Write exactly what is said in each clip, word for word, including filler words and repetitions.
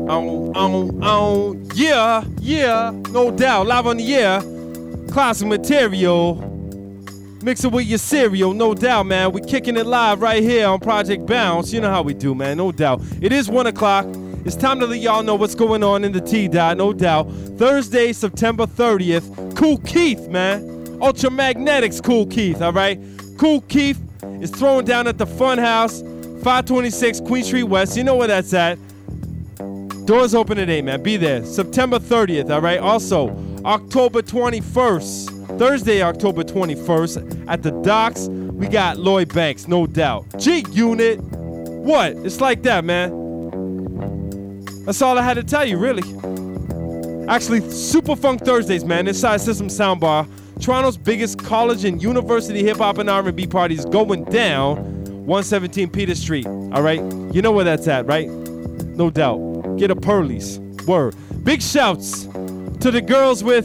Oh, oh, oh, yeah, yeah, no doubt. Live on the air, classic material. Mix it with your cereal, no doubt, man. We're kicking it live right here on Project Bounce. You know how we do, man, no doubt. It is one o'clock. It's time to let y'all know what's going on in the T-Dot, no doubt. Thursday, September thirtieth. Kool Keith, man. Ultramagnetics Kool Keith, all right? Kool Keith is throwing down at the Funhouse, five twenty-six Queen Street West. You know where that's at. Doors open at eight, man. Be there. September thirtieth, all right? Also, October twenty-first, Thursday, October twenty-first, at the Docks, we got Lloyd Banks, no doubt. G-Unit. What? It's like that, man. That's all I had to tell you, really. Actually, Super Funk Thursdays, man. Inside System Soundbar. Toronto's biggest college and university hip-hop and R and B parties going down. one seventeen Peter Street, all right? You know where that's at, right? No doubt. Get a Pearlies. Word. Big shouts to the girls with...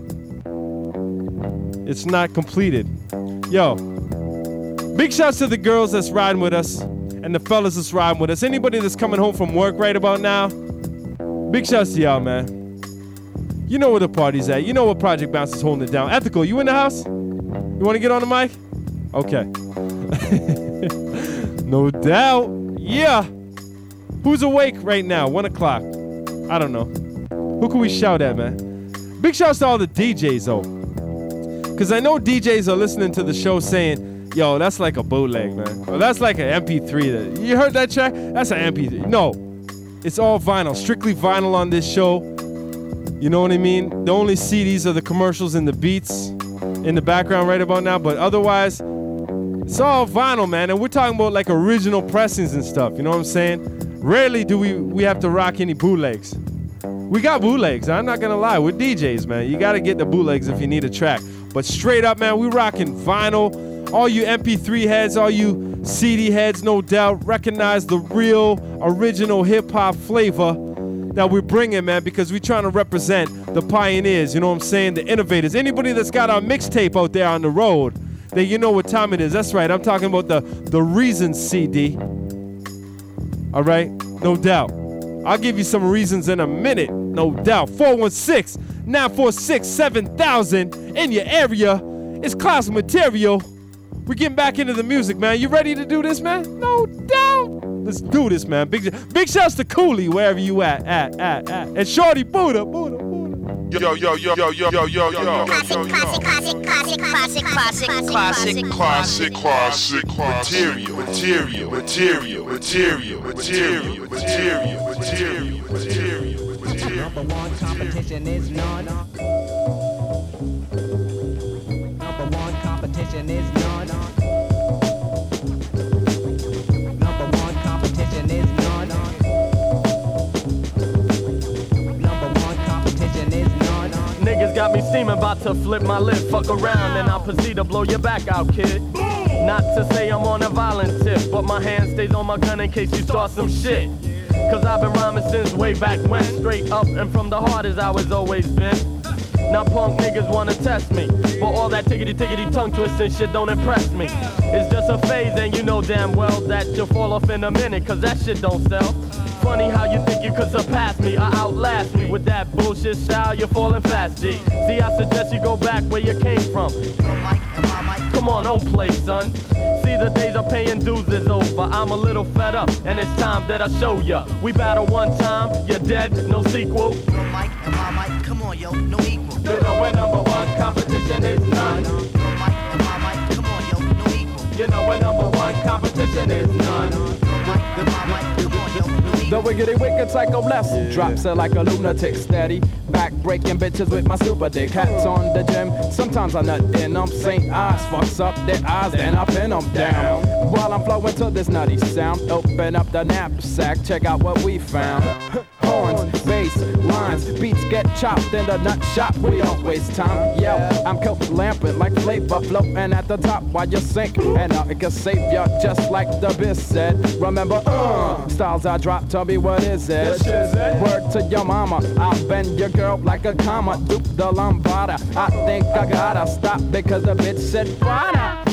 It's not completed. Yo. Big shouts to the girls that's riding with us and the fellas that's riding with us. Anybody that's coming home from work right about now, big shouts to y'all, man. You know where the party's at. You know what Project Bounce is holding it down. Ethical, you in the house? You want to get on the mic? Okay. No doubt. Yeah. Who's awake right now? One o'clock. I don't know. Who can we shout at, man? Big shouts to all the D Js, though. Because I know D Js are listening to the show saying, yo, that's like a bootleg, man. Or that's like an M P three. That, you heard that track? That's an M P three. No. It's all vinyl. Strictly vinyl on this show. You know what I mean? The only C Ds are the commercials and the beats in the background right about now. But otherwise, it's all vinyl, man. And we're talking about like original pressings and stuff. You know what I'm saying? Rarely do we, we have to rock any bootlegs. We got bootlegs. I'm not going to lie. We're D Js, man. You got to get the bootlegs if you need a track. But straight up, man, we rocking vinyl. All you M P three heads, all you C D heads, no doubt, recognize the real original hip-hop flavor that we're bringing, man, because we're trying to represent the pioneers, you know what I'm saying, the innovators. Anybody that's got our mixtape out there on the road, then you know what time it is. That's right, I'm talking about the, the Reasons C D. All right, no doubt. I'll give you some reasons in a minute, no doubt. four one six, nine four six, seven thousand in your area. It's classic material. We're getting back into the music, man. You ready to do this, man? No doubt. Let's do this, man. Big big shouts to Cooley, wherever you at, at, at, at. And Shorty, Buddha, Buddha, Buddha. Yo, yo, yo, yo, yo, yo, yo, yo. Classic, classic, classic, classic, classic, classic, classic, classic, classic, material, material, material, material, material, material, material, material, material. Number one competition is none. Number one competition is none. Niggas got me steaming, about to flip my lip. Fuck around and I'll proceed to blow your back out, kid. Not to say I'm on a violent tip, but my hand stays on my gun in case you start some shit. Cause I've been rhyming since way back when. Straight up and from the heart as I was always been. Now punk niggas wanna test me, but all that tickety tickety tongue twisting shit don't impress me. It's just a phase and you know damn well that you'll fall off in a minute, cause that shit don't sell. Funny how you think you could surpass me or outlast me. With that bullshit style, you're falling fast, G. See, I suggest you go back where you came from. Come on, don't play, son. See, the days of paying dues is over. I'm a little fed up, and it's time that I show ya. We battle one time, you're dead, no sequel. Yo, Mike, am I Mike? Come on, yo, no equal. You know where number one competition is none. Yo, Mike, am I Mike? Come on, yo, no equal. You know where number one competition is none. Yo, Mike, am I Mike? Come on, yo, no equal. The wiggity wicked psycho lesson yeah. Drops her like a lunatic steady. Back breaking bitches with my super dick. Hats on the gym. Sometimes I nut in them. Saint eyes fucks up their eyes, then I pin them down. While I'm flowing to this nutty sound. Open up the knapsack, check out what we found. Horns, bass, lines, beats get chopped in the nut shop. We don't waste time. Yo, I'm coat lamping like flavor floating at the top while you sink. And nothing can save ya, just like the biz said. Remember, uh, styles I drop, tell me what is it? Word to your mama, I'll bend your girl like a comma. Duke the Lombarda, I think I gotta stop because the bitch said Prada.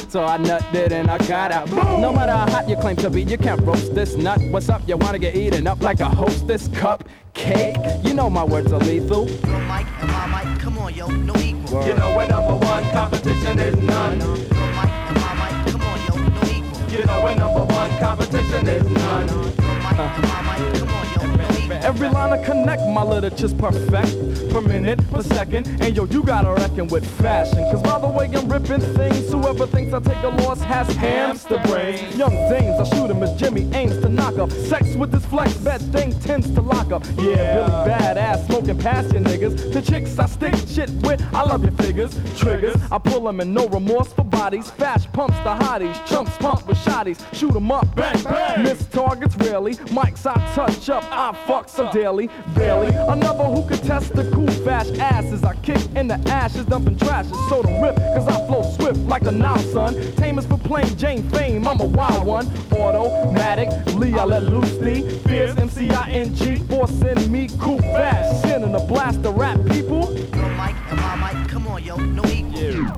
So I nutted and I got out. No matter how hot you claim to be, you can't roast this nut. What's up? You wanna get eaten up like a hostess cupcake? You know my words are lethal. Your mic and my mic, come on, yo, no equal. Word. You know we're number one, competition is none. Your mic and my mic, come on, yo, no equal. You know we're number one, competition is none. Your mic and my mic, come on, yo, no equal. Every line I connect, my literature's perfect. Per minute, per second, and yo, you gotta reckon with fashion. Cause by the way I'm ripping things, whoever thinks I take a loss has hamster brains. Young dames, I shoot him as Jimmy aims to knock up. Sex with this flex, that thing tends to lock up. Yeah, really badass, smoking past you niggas. The chicks I stick shit with, I love your figures. Triggers, I pull them in no remorse for bodies. Fash pumps the hotties, chumps pump with shotties. Shoot 'em up, bang, bang. Miss targets rarely, mics I touch up, I fuck some daily. Barely, another who could test the cool fash asses. I kick in the ashes, dumping trashes. So to rip, cause I flow swift like a now son. Tamers for plain Jane fame, I'm a wild one. Automatic, Lee, I let loose the fierce M C I N G, forcing me cool fast. Sending a blast to rap people. Your mic and my mic, come on, yo, no equal. Yeah.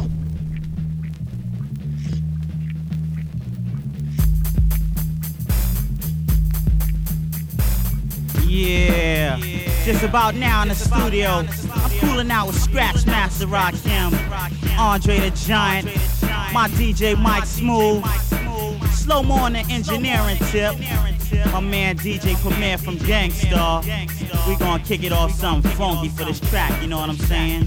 Yeah. Just about now in the studio, I'm cooling out with Scratch Master Rakim, Andre the Giant, my D J Mike Smooth, Slow Mo on the engineering tip, my man D J Premier from Gangstar. We gonna kick it off something funky for this track, you know what I'm saying?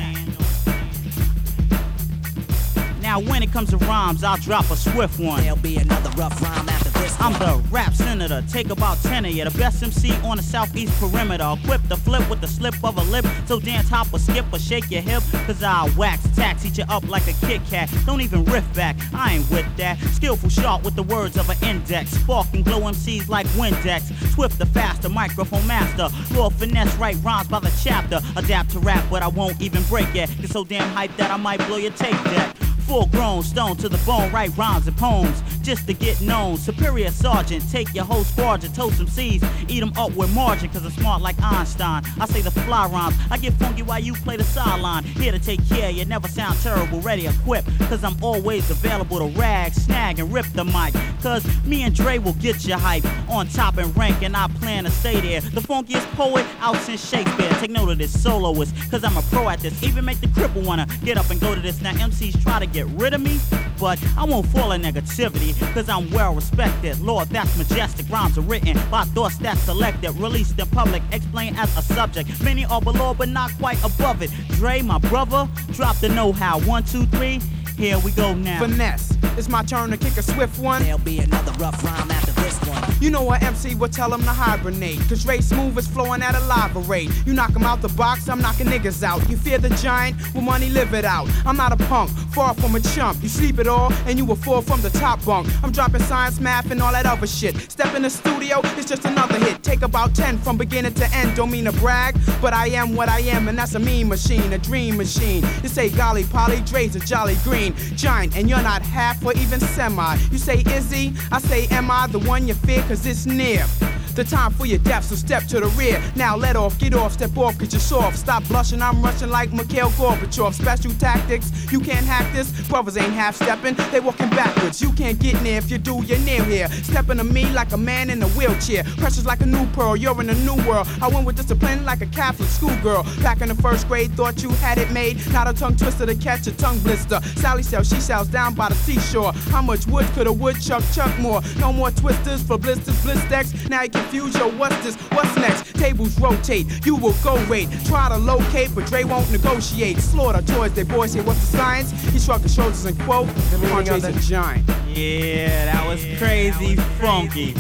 Now when it comes to rhymes, I'll drop a swift one. There'll be another rough rhyme after this I'm one. the rap senator, take about ten of you, the best M C on the southeast perimeter. Equipped to flip with the slip of a lip, so dance, hop, or skip, or shake your hip. Cause I'll wax, tax, eat you up like a Kit Kat. Don't even riff back, I ain't with that. Skillful sharp with the words of an index. Spark and glow M Cs like Windex. Swift the faster, microphone master. Raw finesse, write rhymes by the chapter. Adapt to rap, but I won't even break it. Get so damn hyped that I might blow your tape deck. Full grown, stone to the bone, write rhymes and poems just to get known. Superior sergeant, take your whole squadron, toast some seeds, eat them up with margin, cause I'm smart like Einstein. I say the fly rhymes, I get funky while you play the sideline. Here to take care, you never sound terrible, ready equipped, cause I'm always available to rag, snag, and rip the mic. Cause me and Dre will get you hype, on top and rank, and I plan to stay there. The funkiest poet out since Shakespeare. Take note of this soloist, cause I'm a pro at this. Even make the cripple wanna get up and go to this. Now M Cs try to get rid of me, but I won't fall in negativity, cause I'm well respected. Lord, that's majestic. Rhymes are written by thoughts that's selected, released in public, explained as a subject. Many are below, but not quite above it. Dre, my brother, drop the know-how. One, two, three, here we go now. Finesse, it's my turn to kick a swift one. There'll be another rough rhyme after this one. You know what M C would tell him to hibernate, cause Ray Smooth is flowing at a lava rate. You knock him out the box, I'm knocking niggas out. You fear the giant, well money live it out. I'm not a punk, far from a chump. You sleep it all, and you will fall from the top bunk. I'm dropping science, math, and all that other shit. Step in the studio, it's just another hit. Take about ten from beginning to end, don't mean to brag, but I am what I am, and that's a mean machine, a dream machine. You say golly, Polly, Dre's a jolly green giant, and you're not half or even semi. You say is he? I say am I the one you fear, cause it's near the time for your death, so step to the rear. Now let off, get off, step off, cause you're soft. Stop blushing, I'm rushing like Mikhail Gorbachev. Special tactics, you can't hack this. Brothers ain't half-stepping, they walking backwards. You can't get near, if you do, you're near here. Stepping to me like a man in a wheelchair. Precious like a new pearl, you're in a new world. I went with discipline like a Catholic schoolgirl. Back in the first grade, thought you had it made. Not a tongue twister to catch a tongue blister. Sally sells, she sells down by the seashore. How much wood could a woodchuck chuck more? No more twisters for blisters, blistex. Now you confuse, yo, what's this? What's next? Tables rotate, you will go rate. Try to locate, but Dre won't negotiate. Slaughter toys, they boys say, what's the science? He shrugged his shoulders and quote, Andre's a giant. Yeah, that was crazy funky.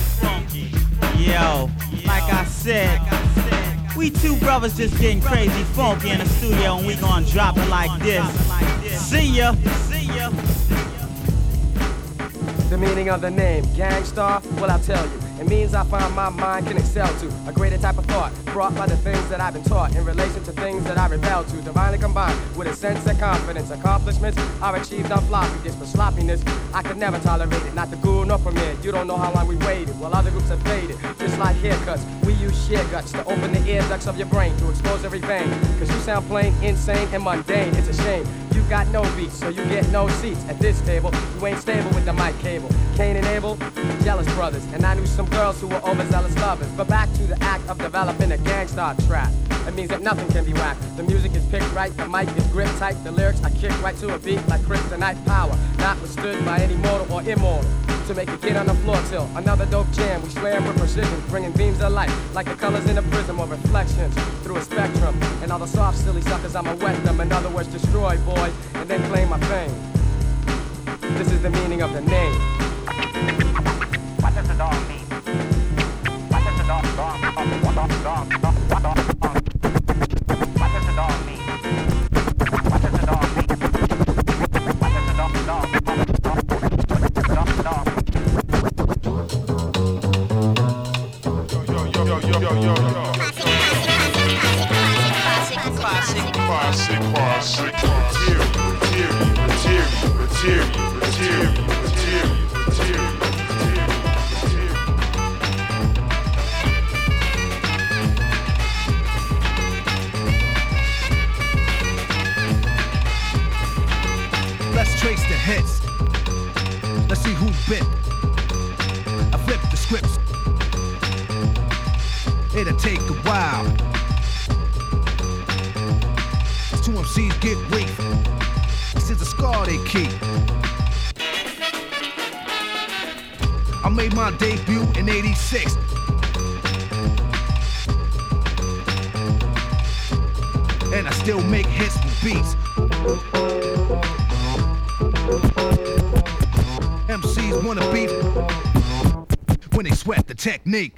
Yo, like I said, we two brothers just getting crazy funky in the studio, and we gonna drop it like this. See ya. See ya. The meaning of the name, Gangstar? Well, I'll tell you. It means I find my mind can excel to a greater type of thought, brought by the things that I've been taught in relation to things that I rebel to, divinely combined with a sense of confidence. Accomplishments I've achieved on floppy disks, but sloppiness I could never tolerate it. Not the ghoul nor permit. You don't know how long we waited, while other groups have faded. Just like haircuts, we use sheer guts to open the ear ducts of your brain to expose every vein. Cause you sound plain, insane, and mundane. It's a shame. You got no beats, so you get no seats at this table. You ain't stable with the mic cable. Cain and Abel, jealous brothers, and I knew some girls who were overzealous lovers. But back to the act of developing a gangsta trap. It means that nothing can be whacked. The music is picked right, the mic is grip tight, the lyrics are kicked right to a beat like kryptonite power, not withstood by any mortal or immortal. To make it get on the floor till another dope jam, we slam with precision, bringing beams of light like the colors in a prism or reflections through a spectrum. And all the soft, silly suckers, I'ma wet them. In other words, destroy, boy, and then claim my fame. This is the meaning of the name. What does the dog mean? What does the dog, dog, dog, dog, dog, dog, dog, dog, dog. What does the dog mean? What does the dog mean? What does the dog, dog, dog, dog, dog. Yo, yo, yo, yo, yo, yo, yo. Classic, classic, Classic, classic, material, material, material, material, material, material, material, Let's trace the hits. Let's see who bit. I flip the scripts. It'll take a while. Two M Cs get weak. This is a scar they keep. I made my debut in eighty-six. And I still make hits with beats. M Cs wanna beef when they sweat the technique.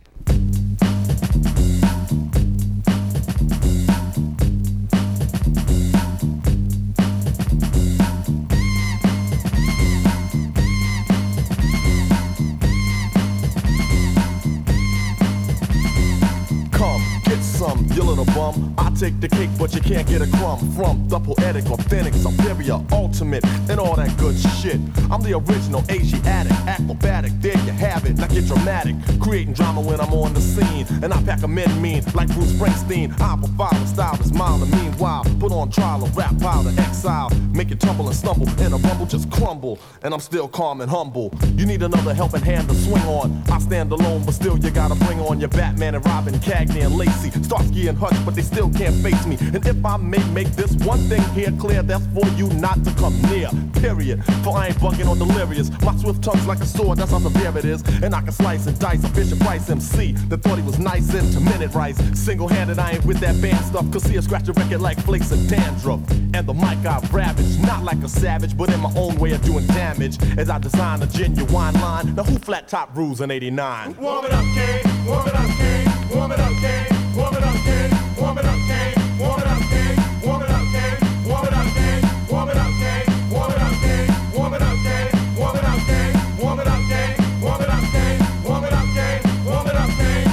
You little bum, I take the cake, but you can't get a crumb from the poetic, authentic, superior, ultimate, and all that good shit. I'm the original Asiatic, acrobatic, there you have it. Now get dramatic, creating drama when I'm on the scene, and I pack a men mean like Bruce Springsteen. I profile the style is mild, and meanwhile put on trial a rap pile to exile, make it tumble and stumble, and a rumble just crumble, and I'm still calm and humble. You need another helping hand to swing on. I stand alone, but still you gotta bring on your Batman and Robin, Cagney and Lacey, Starsky and Hutch, but they still can't face me. And if I may make this one thing here clear, that's for you not to come near, period. For I ain't bugging or delirious. My swift tongue's like a sword, that's how severe it is. And I can slice and dice a Fisher Price M C that thought he was nice into minute rice. Single-handed, I ain't with that band stuff, cause see I scratch a record like flakes of dandruff. And the mic I ravage, not like a savage, but in my own way of doing damage, as I design a genuine line. Now who flat top rules in eighty-nine? Warm it up, King. Warm it up, King. Warm it up, King. Warm it up, King. Warm it up, King. Warm it up, King. Warm it up, King. Warm it up, King. Warm it up, King. Warm it up, King. Warm it up, King. Warm it up, King. Warm it up, King. Warm it up, King. Warm it up, King. Warm it up, King.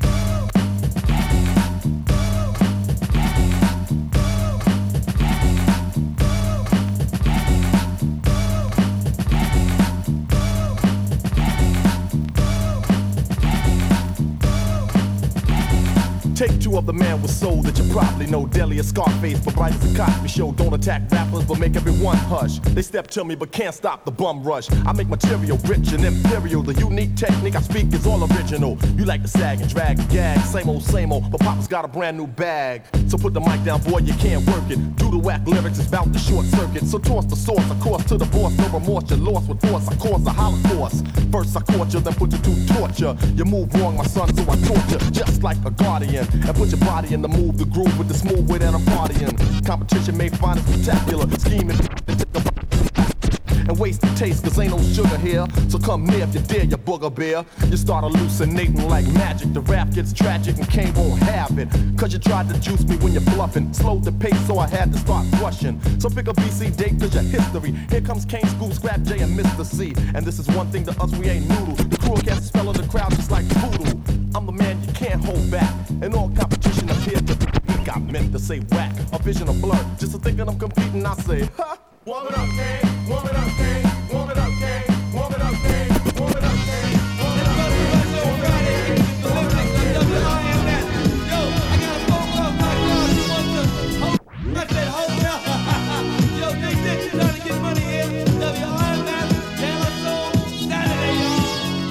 Take two of the man with soul that you probably know. Deli or Scarface, but bright as a Cosby show. Don't attack rappers, but make everyone hush. They step to me, but can't stop the bum rush. I make material rich and imperial. The unique technique I speak is all original. You like to sag and drag and gag. Same old, same old, but Papa's got a brand new bag. So put the mic down, boy, you can't work it. Do the whack lyrics, it's bout to short circuit. So toss the source, of course, to the boss. No remorse, you're lost with force. I cause a holocaust. First I caught you, then put you to torture. You move wrong, my son, so I torture. Just like a guardian. And put your body in the move, the groove with the smooth way that I'm partying. Competition may find it spectacular. Scheming. And wasted taste, cause ain't no sugar here. So come near if you dare, you booger bear. You start hallucinating like magic. The rap gets tragic and Kane won't have it. Cause you tried to juice me when you're bluffing. Slowed the pace, so I had to start rushing. So pick a B C date, cause your history. Here comes Kane, School, Scrap J, and Mister C. And this is one thing to us, we ain't noodle. The crew cast a spell on the crowd just like voodoo. I'm the man you can't hold back. And all competition appears to be weak. I meant to say whack, a vision of blur. Just to thinking I'm competing, I say, ha! Warm it up, Kane, warm it up, Kane, warm it up, Kane, warm it up, Kane, warm it up, Kane, warm it up, Kane. I said, hold up. Yo, Big Dick, you trying to get money here. W R F M, De La Soul, Saturday, y'all.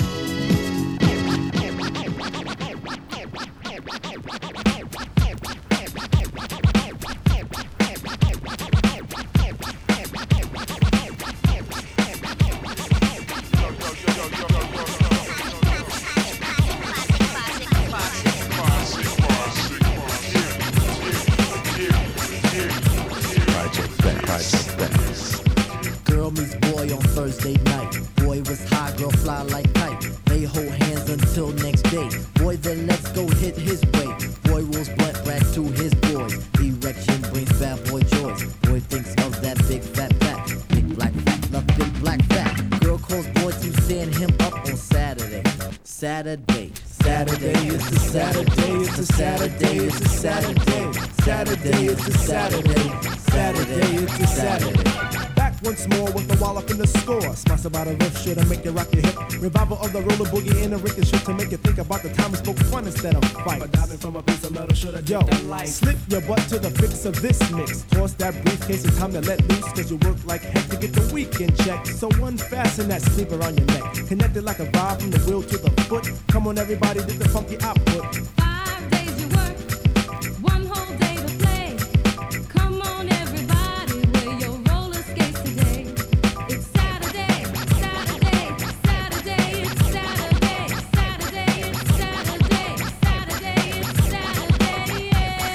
Girl meets boy on Thursday night. Boy was high, girl fly like kite. They hold hands until next day. Boy then let's go hit his way. Boy rolls blunt rack to his boys. Erection brings bad boy joys. Boy thinks of that big fat fat. Big black fat, love big black fat. Girl calls boy to stand him up on Saturday. Saturday. Saturday, it's a Saturday, it's a Saturday, it's a Saturday. Saturday, it's a Saturday. Saturday, it's a Saturday. Back once more with the wall up in the score. Smash about a riff shit and make you rock your hip. Revival of the roller boogie and a ricochet to make you think about the time we spoke fun instead of fight. But diving from a piece of metal should have Yo, slip your butt to the fix of this mix. Toss that briefcase, it's time to let loose. Cause you work like heck to get the weekend check. So unfasten that sleeper on your neck. Connected like a vibe from the wheel to the foot. Come on everybody, get the funky output. Five days you work, one whole day to play. Come on everybody, wear your roller skates today. It's Saturday, Saturday, Saturday, it's Saturday, Saturday, it's Saturday, Saturday, it's Saturday,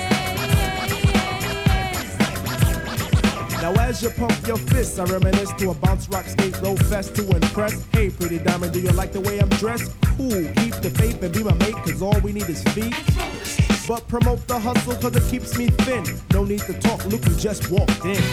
yeah. Now as you pump your fists, I reminisce to a bounce rock skate low fest to impress. Hey pretty diamond, do you like the way I'm dressed? Cool, keep the faith and be my mate, cause all we need is feet. But promote the hustle cause it keeps me thin. No need to talk, look who just walked in.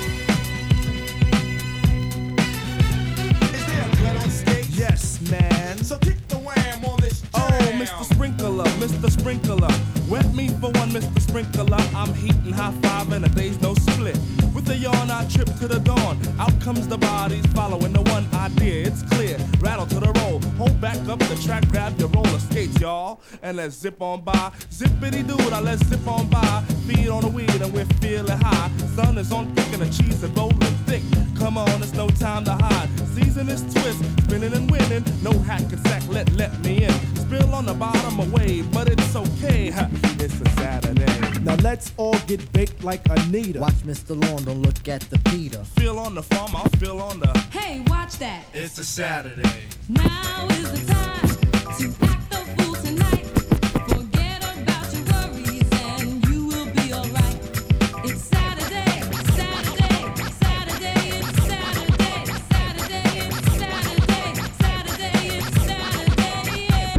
Is there a gun on stage? Yes, man. So kick the wham on this jam. Oh, Mister Sprinkler, Mister Sprinkler. Wet me for one, Mister Sprinkler. I'm heating high five and a day's no split. With a yawn, I trip to the dawn. Out comes the bodies following the one idea. It's clear. Rattle to the roll. Hold back up the track, grab your roller skates, y'all. And let's zip on by. Zippity doo, now let's zip on by. Feed on the weed and we're feeling high. Sun is on thick and the cheese is rolling thick. Come on, it's no time to hide. Season is twist, spinning and winning. No hack and sack, let let me in. Spill on the bottom away, but it's okay. Ha, it's a Saturday. Now let's all get baked like Anita. Watch Mister Lawn, don't look at the Peter. Feel on the farm, I'll feel on the. Hey, watch that. It's a Saturday. Now is the time to act the fool tonight. Forget about your worries and you will be alright. It's Saturday, Saturday, Saturday, it's Saturday, Saturday, it's Saturday, Saturday, it's Saturday, yeah.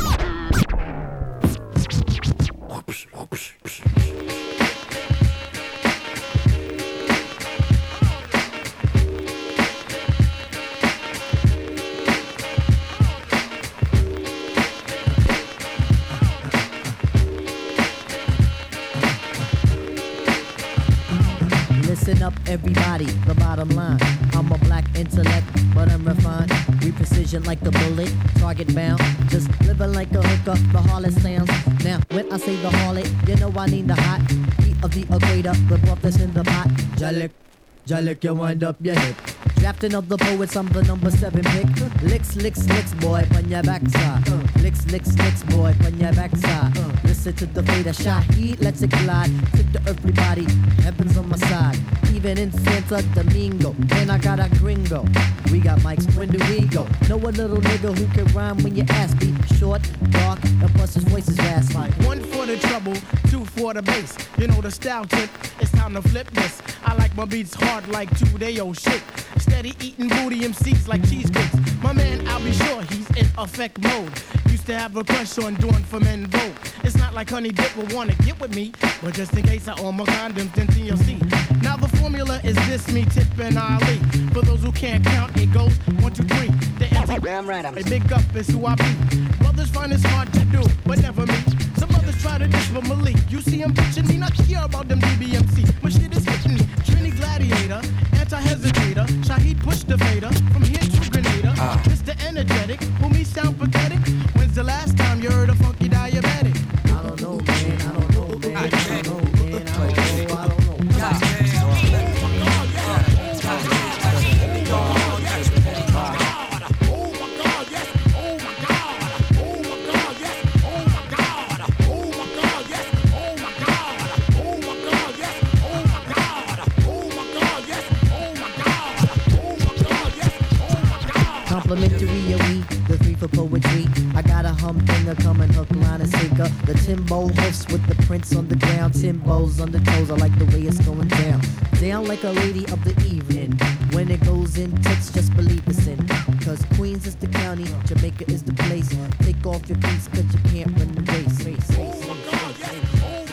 Listen up, everybody, the bottom line. I'm a black intellect, but I'm refined. We precision like the bullet, target bound. Just living like a hooker, the harlot sounds. Now, when I say the harlot, you know I need the hot heat of the equator. The broth that's in the pot. Jalik, Jalik, you wind up your hip. Drafting of the poets, I'm the number seven pick. Licks, licks, licks, boy, on your backside. Licks, licks, licks, boy, on your backside. Listen to the fader shot, heat, let's it glide. Tip to everybody, heaven's on my side. Even in Santo Domingo, and I got a gringo. We got mics, when do we go? Know a little nigga who can rhyme when your ass be short, dark, and plus his voice is raspy. One for the trouble, two for the bass. You know the style tip, it's time time to flip this. I like my beats hard like two-day old shit. Steady eating booty M Cs like cheesecakes. My man, I'll be sure he's in effect mode. Used to have a crush on doing for men vote. It's not like Honey Dip will wanna get with me, but just in case I own my condoms, then T L C. Now the formula is this, me, Tip, and Ali. For those who can't count, it goes one, two, three. The Damn right, I'm a big up is who I be. Brothers find it's hard to do, but never me. Some others try to diss with Malik. You see him bitching me, not care about them D B M C. My shit is hitting me. Trini Gladiator, anti-hesitator. Shaheed push the fader, from here to Grenada. Uh. Mister Energetic, who me sound pathetic. When's the last time you heard a funky diabetic? I don't know, man, I don't know, man, I don't know, man, I don't know, I don't know. Complimentary, yeah, we, the three for poetry. I got a humdinger coming, hook, line, and sinker. The Timbo hoofs with the prints on the ground. Timbos on the toes, I like the way it's going down. Down like a lady of the evening. When it goes in tits, just believe it's in. Cause Queens is the county, Jamaica is the place. Take off your boots, cause you can't run the race. race, race, race, race, race.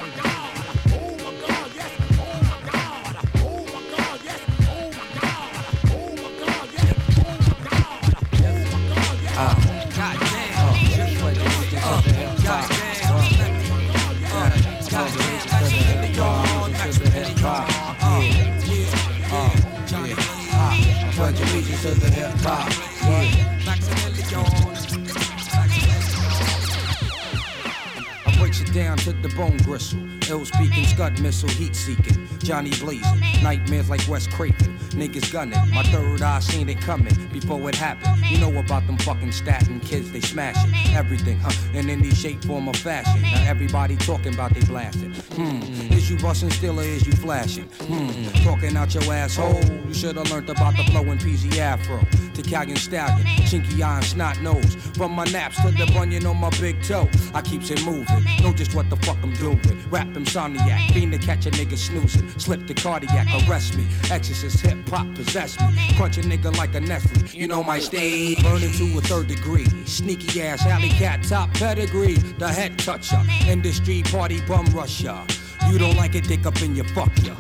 To the hip hop, I breaks it down to the bone gristle. Ill speaking, scud missile, heat seeking. Johnny blazing, nightmares like Wes Craven. Niggas gunning, my third eye seen it coming before it happened. You know about them fucking statin kids, they smashing everything, huh? In any shape, form, or fashion. Now everybody talking about they blasting. Hmm, is you busting still or is you flashing? Hmm, talking out your asshole. You should've learned about the flowing P Z Afro. To Calgon Stallion, chinky eye and snot nose. From my naps to the bunion on my big toe, I keeps it moving. Know just what the fuck I'm doing. Rap insomniac, fiend to catch a nigga snoozing. Slip the cardiac, arrest me. Exorcist hip hop possess me. Crunch a nigga like a Nestle. You know my stage. Burning to a third degree. Sneaky ass alley cat top pedigree. The head toucher. Industry party bum rusher. You don't like it, dick up in your fuck ya.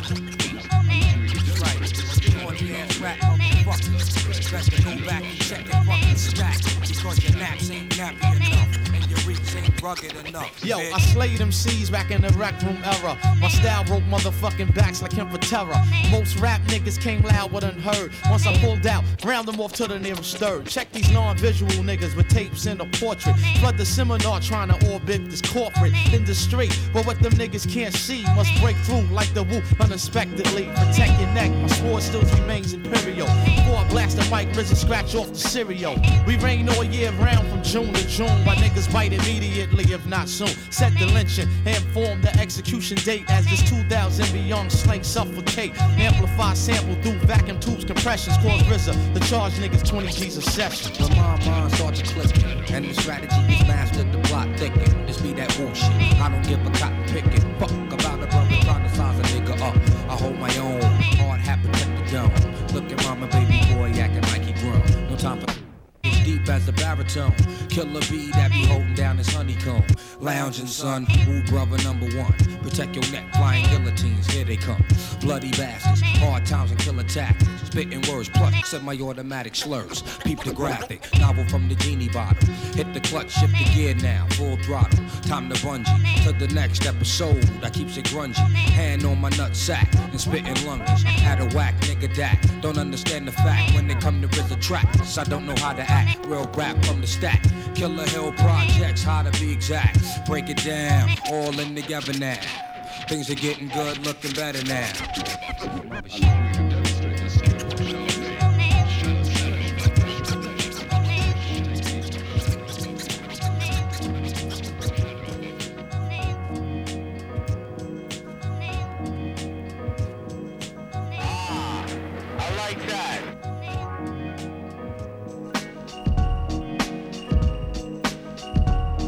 Rap, motherfucker. Best to go back and check your fucking stack. Because your naps ain't nappy enough. And your reach ain't rugged enough. Yo, I slayed them C's back in the rec room era. My style broke motherfucking backs like him for terror. Most rap niggas came loud but unheard. Once I pulled out, round them off to the nearest third. Check these non-visual niggas with tapes in a portrait. Flood the seminar trying to orbit this corporate industry. But what them niggas can't see must break through like the woo unexpectedly. Protect your neck, my sword still remains imperial. Before I blast the mic, risen scratch off the cereal. We rain all year round from June to June. My niggas bite immediately, if not soon. Set the lynching and inform the execution date as this two thousand beyond slang suffocate. Amplify sample through vacuum tubes, compressions, cause R Z A. The charge niggas twenty G's a session. But my mind starts to click, and the strategy is mastered, the plot thicken. This be that bullshit. I don't give a cotton picking. Fuck about a brother trying to size a nigga up. I hold my own. Hard hat protect the dome. Look at mama, baby boy acting like he grown. No time for deep as a baritone. Killer bee that be holding down his honeycomb. Lounging son, ooh brother number one. Protect your neck, flying guillotines, here they come. Bloody bastards, hard times and killer tactics. Spitting words plus semi-automatic slurs. Peep the graphic, novel from the genie bottle. Hit the clutch, shift the gear now, full throttle. Time to bungee, to the next episode. I keeps it grungy, hand on my nut sack and spitting lunges. Had a whack nigga that don't understand the fact. When they come to R Z A tracks, I don't know how to act. Real rap from the stack. Killer Hill Projects, how to be exact. Break it down, all in together now. Things are getting good, looking better now.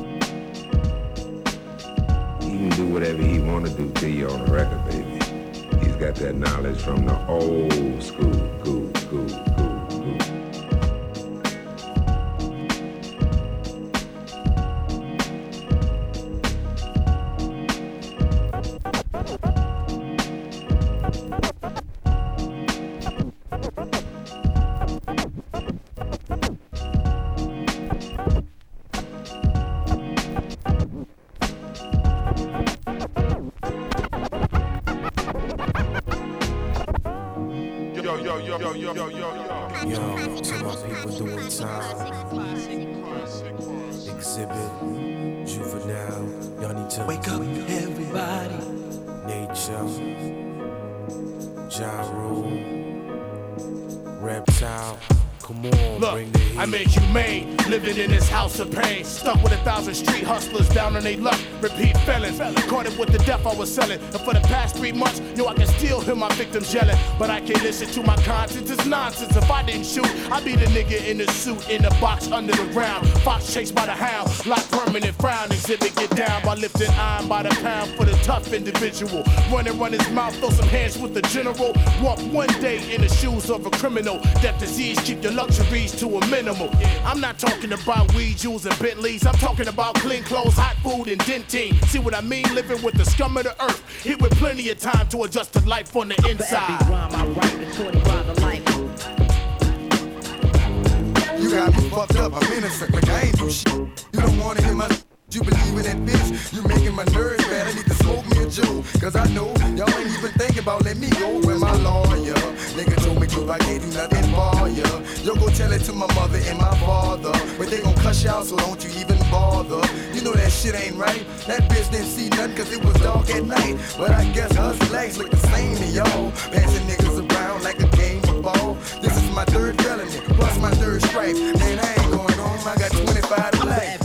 Whatever he wanna do to you on the record, baby. He's got that knowledge from the old school, cool, cool, cool, cool. Yo, yo, yo, yo, yo, yo, yo, yo. Yo, to my people doing time. Exhibit, juvenile. Y'all need to wake up, everybody. Nature, Ja Rule, Reptile. Come on, Look, bring the heat. I made you made, living in this house of pain. Stuck with a thousand street hustlers down on they luck. Repeat felons, caught it with the death I was selling. And for the past three months, yo, I can still hear my victims yelling. But I can't listen to my conscience, it's nonsense. If I didn't shoot, I'd be the nigga in the suit, in the box under the ground. Fox chased by the hound, lock permanent frown. Exhibit get down by lifting iron by the pound for the tough individual. Run and run his mouth, throw some hands with the general. Walk one day in the shoes of a criminal. Death disease, keep your luxuries to a minimal. I'm not talking about weed, jewels, and Bentleys. I'm talking about clean clothes, hot food, and dentine. See what I mean? Living with the scum of the earth. Hit with plenty of time to adjust to life on the inside. You got me fucked up, I'm innocent, like I ain't do shit. You don't wanna hear my you believe in that bitch. You making my nerves bad, I need to smoke me a Joe. Cause I know y'all ain't even thinking about letting me go. Where my lawyer, nigga told me to I can't do nothing for ya. Yo, go tell it to my mother and my father. But they gon' cuss you out, so don't you even bother. You know that shit ain't right. That bitch didn't see nothing cause it was dark at night. But I guess us legs look the same to y'all. Passing niggas around like a game of ball. This is my third felony, plus my third stripe. Man, I ain't going home, I got twenty-five to life.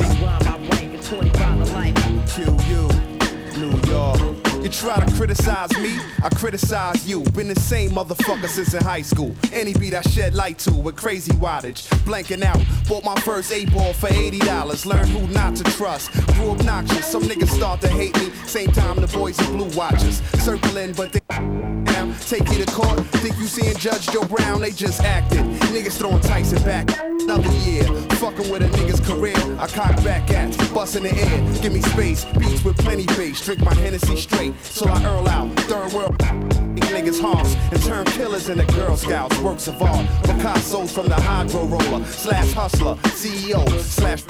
Kill you, New York. You try to criticize me, I criticize you. Been the same motherfucker since in high school. Any beat I shed light to with crazy wattage. Blanking out, bought my first eight-ball for eighty dollars. Learned who not to trust. Grew obnoxious, some niggas start to hate me. Same time the boys in blue watches. Circling, but they down. Take you to court, think you seeing Judge Joe Brown, they just acted. Niggas throwing Tyson back. Another year, fucking with a nigga's career. I cock back at, bust in the air. Give me space, beats with plenty bass. Drink my Hennessy straight, so I earl out. Third world, niggas hearts and turn killers into Girl Scouts. Works of art, Picasso's from the hydro roller slash hustler, C E O slash.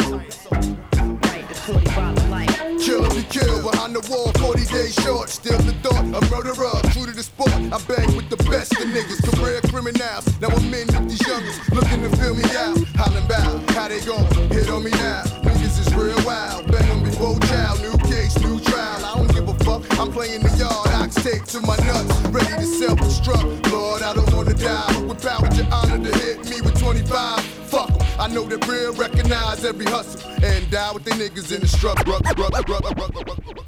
Kill be killed behind the wall, forty days short. Still the thought, a murderer, true to the sport. I bang with the best of niggas, career criminals. Now I'm in with these youngers, looking to fill me out. Hollin' bout, how they gon' hit on me now? Niggas is real wild, bang them before child. New case, new trial, I don't give a fuck. I'm playing the yard, ox take to my nuts. Ready to self-destruct, Lord, I don't wanna die. Whip out with your honor to hit me with twenty-five. Fuck 'em, I know that real recognize every hustle. And die with the niggas in the struggle.